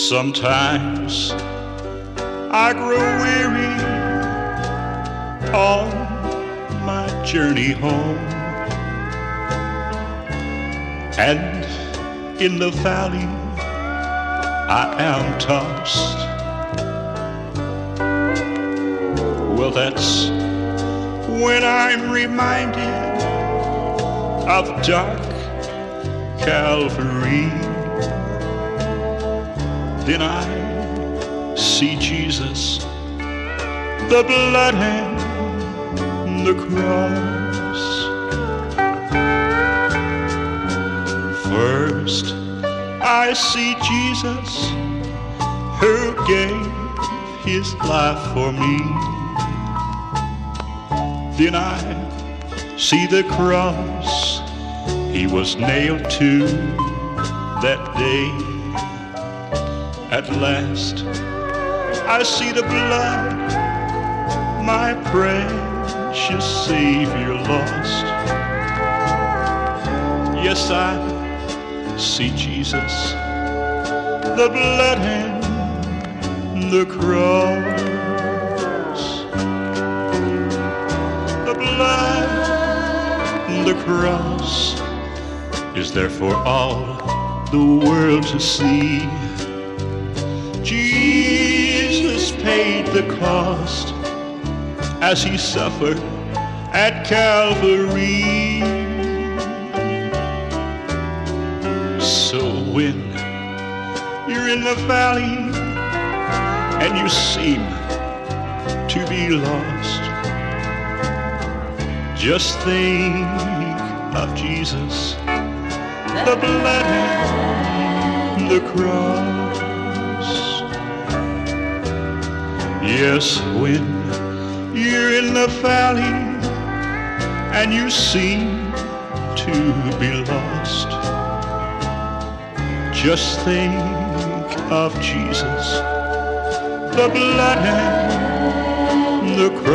Sometimes I grow weary on my journey home, and in the valley I am tossed. Well, that's when I'm reminded of dark Calvary. Then I see Jesus, the blood and the cross. First, I see Jesus who gave his life for me. Then I see the cross he was nailed to that day. At last, I see the blood my precious Savior lost. Yes, I see Jesus, the blood and the cross. The blood and the cross is there for all the world to see. Jesus paid the cost as he suffered at Calvary. So when you're in the valley and you seem to be lost, just think of Jesus, the blood and the cross. Yes, when you're in the valley and you seem to be lost, just think of Jesus, the blood and the cross.